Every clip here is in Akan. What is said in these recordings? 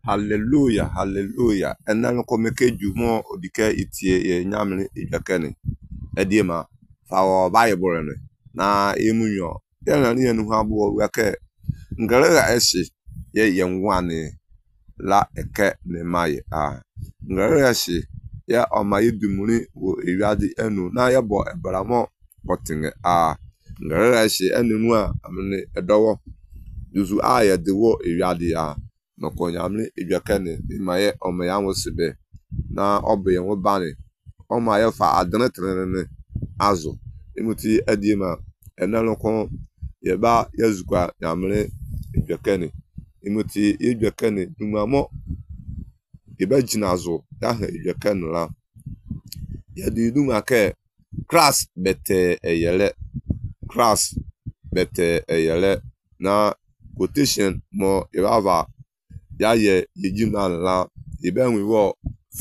Hallelujah, hallelujah. Enan ko meke jumo odike itie ye nyamle ejekene. Ediema fa wo Bible ne. Na emunyo. Yana ni enu ha bo weke. Ngara eshi ye yenwane la eke ne maye a. Ngara eshi ya omaye dumuni wo ewiade enu na ye bo ebramo potinge a. Ngara eshi enu mu a amne edowo. Duzu a ye dewo ewiade a. No konyamle ejekene imaye omaya wosibe na obe wo bane omaye fa adene trenene azo imuti edima enaloko yeba yazukwa yamle ejekene imuti ejekene dumamo yeba jinazo ya ejekene la yedi dumake class bete eyele class bete eyele na quotation mo yaba ya ye yejima la ibenwi wo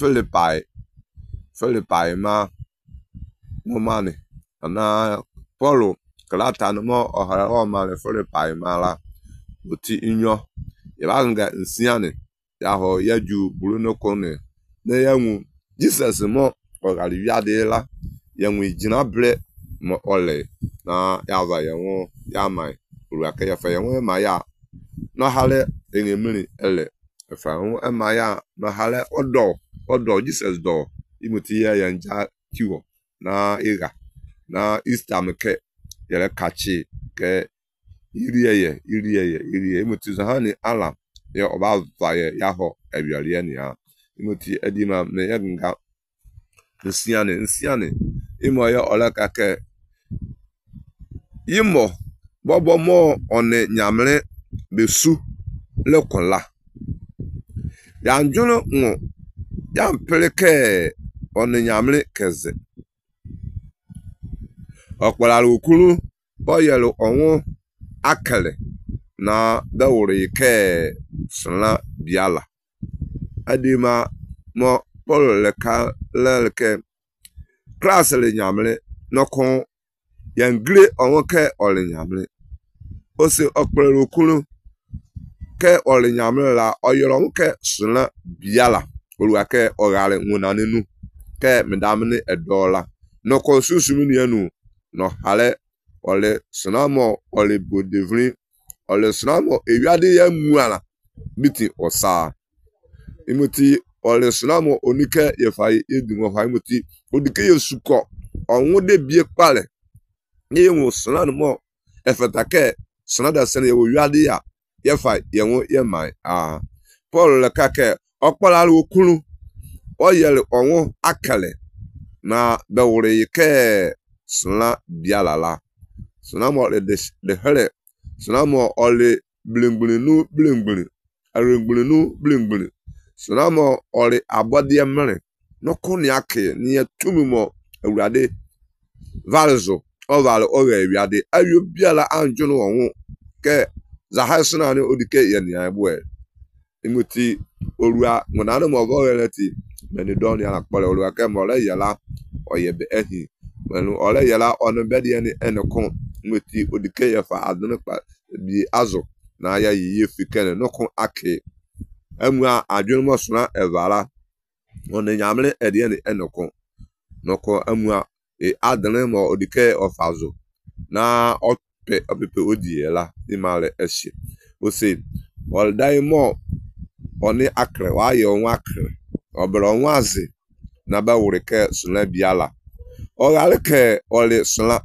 Philippi ma momane na Paulo kalata no mo ohara o ma Philippi ma la oti inyo yebanga nsiane ya ho yaju bruno kone na yanwu Jesus mo ogari wiade la yanwu jina bre mo ole na yava yanwu ya mai ruaka ya fa yanwu ma ya no hale enyemiri ele efa ho emaya no hale odo Jesus do imuti ya yanja kiwo na iga na Easter meke yele kachi ke iriye imuti zahani ala ya oba vaye ya ho ewiale ni ya imuti edima me yanga nsiane imo ya olaka ke imo bobo mo one nyamre besu lekola ya njuno ngo ya mpeleke one nyamre keze okpala okuru oyelo onwo akale na dawuri ke sala biala adima mo polo leke class le nyamre nokon yangre onwo ke ole nyamre ose okpala okuru ke ole nyamre la oyoro nke suna biala oluake ogale ngunanenu ke medamne edola no konsusumi ni enu no hale ole sunamo ole bodevri ole sunamo ewiade ya muala biti osa imuti ole sunamo onike yefai edunwo fa imuti odike yesuko onwode bie pale ni yenwo sunamo efetake sunada sene yo wiade ya yefa yenwo yemai a Paul le kake okpala okunu oyele onwo akale na dawure ke sna bialala sna mo de hele sna mo ole blingbinu blingbinu sna mo ole abodie mere no kuni ake ni tumi mo awurade valzo oval owe wiade ayo biala anjuno onwo ke zahasuna ni odike yeni abwe imuti olua ngonane mo go relati meni don ya akpole olua ke mo le yala oyebe ehi menu ole yala onu bedi ni enokon imuti odike yefa adunu pa bi azo na ya yiye fikene nokon ake emua adwunu mo suna evala onu nyamle ede ni enokon nokon emua adunu mo odike ofazo na opepe odiyela imale eshi ose oldai mo oni akre wa ye onwa akre obere onwa azi na ba wurike suna biala o gale ke ole suna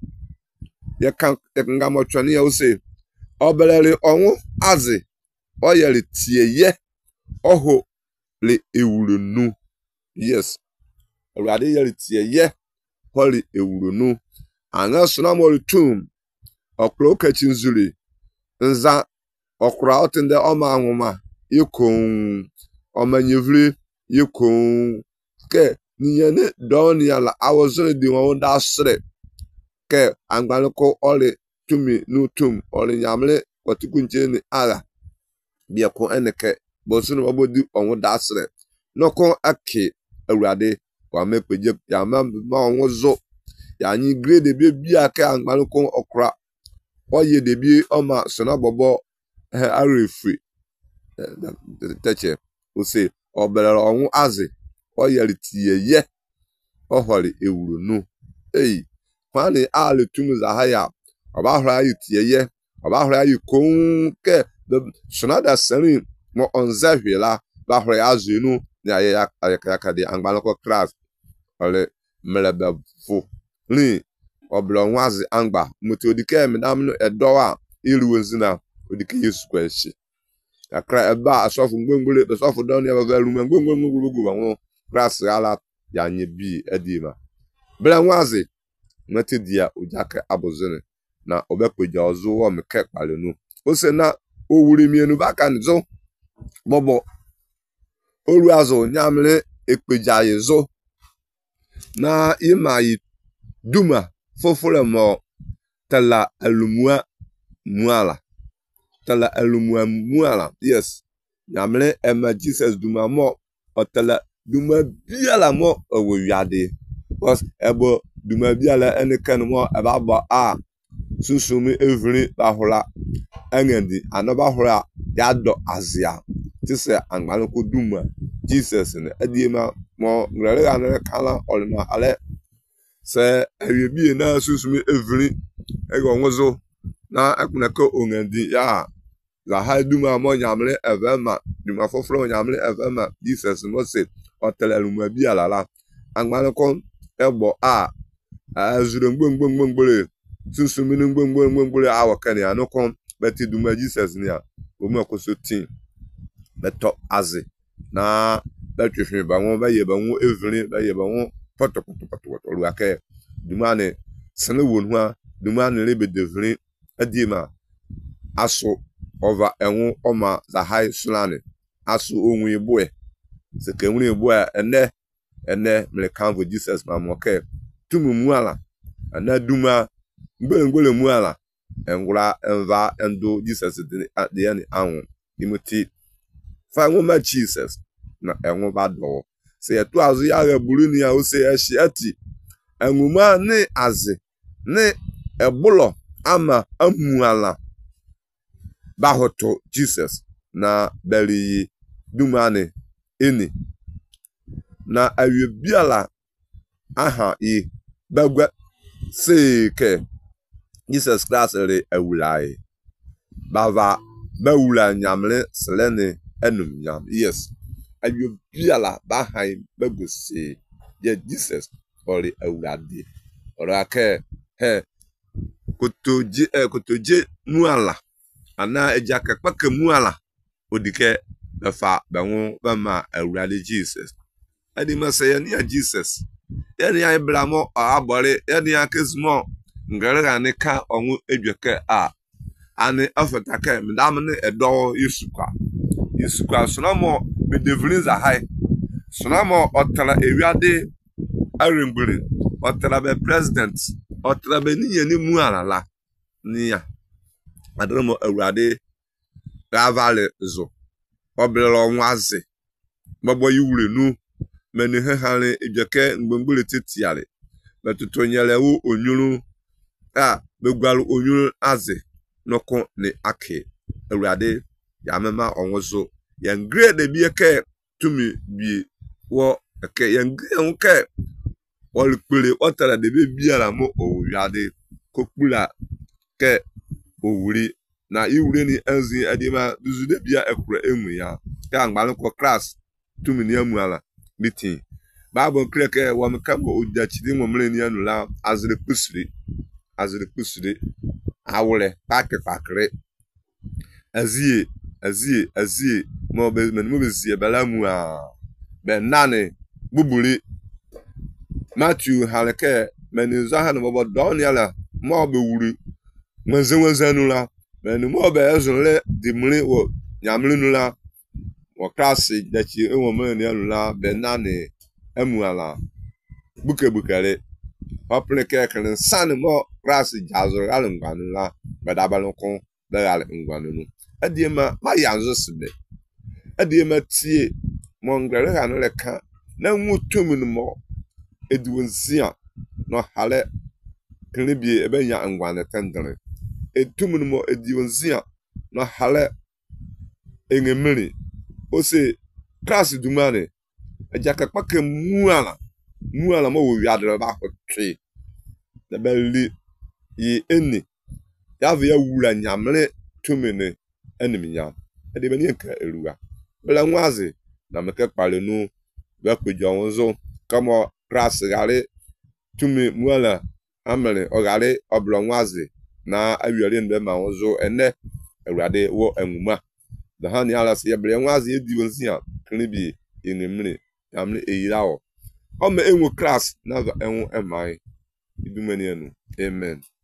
ye kan ngamo twani ya ose obere onwu azi o yele tieye oho le ewurunu yes olade yele tieye holi ewurunu anga suna mo tum okro kachinzuri nza okra otinde oma anwuma yikon omanyevri yikon ke niyene don yala awozure di won da sre ke angbaloko ole tumi nutum ole nyamle kwatikunje ni ala bia ko eneke bosunu obodi onwo da sre noko ake awurade wa mepeje ya ma onwo zo ya nyi grade bia ke angbaloko okra oye debi oma sona bobo arefri teche ose obere onwu azi oyeli tiye ohori ewuru nu kwani ale tumuza haya obahra yitiye obahra yikonke sonada sari mo onzahwela bahra azunu ya ya di angbaloko class ole melebe fu ni oblo nwazi angba mutodike medamnu edowa iruwezina odike Yesu kweshi akra eba asofu ngbongbole asofu don ya bagalu ngbongbongbogbo wanwo class ala ya nyebi edima bla nwazi nwete dia ojaka abuzene na obekweja ozu wo meke kpalenu ose na owuri mienu baka nzo bobo oru azo nyamle ekpeja yezo na imayi duma fofole mo tala alumua muala yes nyamle ema Jesus duma mo otala duma biala mo owoyade because ebo duma biala enikan mo ababa susumi evri bahula engendi anobahura yado azia tise angbaloko duma Jesus ne adiema mo ngrele anele kala olma ale se eyebi na susumi evri ego nwozo na ekuneko ongendi ya la ha duma mo nyamle evema duma foforo nyamle evema Jesus mo se oteleluma biala la angbaloko ebo azuru ngbongbongbole susumi ngbongbongbole awakani anokon beti duma Jesus ni a omo kosotin beto azi na betwehwe banwo baye banwo evri baye banwo poto ruake duma ne sene wonu a duma ne lebe devri adima aso over enwo oma za high slane aso onwe boe se ke nwure boe ene me kanvo Jesus ma moke tumu muala ana duma ngbele muala engura enva endo Jesus de yani anwo imoti fa nwoma Jesus na enwo bado se yeto azu ya reburu ni a o se ehati enwuma ne azi ne ebulo ama amuala bahoto Jesus na beri dumane eni na awie biala aha bagwa seke Jesus Christ re awulai bava bawula nyamle selene enum nyam yes awie biala bahan bagusi ye Jesus ori awulade orake kotoje muala ana ejaka kpake muala odike befa benwo bema awulade Jesus adi masaya ni Jesus yani ya ibramo abore yani ya kesmo ngara ne ka onwu edweke ani afetaka mdamne edo yesukwa sonamo bedevrinza hai sonamo otara ewiade arengbere otara be president otara be niye ni muala la niya adromo awurade ravale zo obelo nwaze gbogbo yiwure nu meni hehare ejeke ngbongbole tetiale betutonyele wo onyuru begwalu onyuru aze noko ne ake awurade yamema onwozo yangre de bieke tumi bi wo eke yangre onke wolpere otara de be biara mo owurade kokpula ke owuri na iwure ni enzi adima duzude bia ekure emu ya ka angbalu ko class tumi ni amuala meeting babo kreke wa mkabo ujachidi mo mle ni anula azire kusiri awule pakre azie mo be mo bezie balamu benane bubuli Matthew haleke menizo ha no bobo don yala mo be wuri mwenzenula meni mo be ezunle dimri wo nyamle nula wo klasi dachi enwo mle ni anula benane emuala bukare papleke kan san mo klasi jazo ala ngwanula badabaloko dala ngwanunu adiema ma yanzo sibe adiema tie mo ngare ha no leka na nwutumunu mo eduwonsia no hale klebie ebenya ngwane tendere etumunu mo ediwonsia no hale engemiri ose class dumane ejaka kpake muala mo wo wiadre ba hotwe na beli yi eni ya vya wula nyamle tumene enim nyam ede bani enka eruwa bela nwazi na meke kpale nu ba kwejo wonzo kama class gare tumi muala amele ogare oblo nwazi na awiare nbe ma wonzo ene ewrade wo enwuma da hani ala se yebre nwazi edi wonzi a klibi inimre yamle eyirawo o me enwo class na enwo emai idumeni enu amen.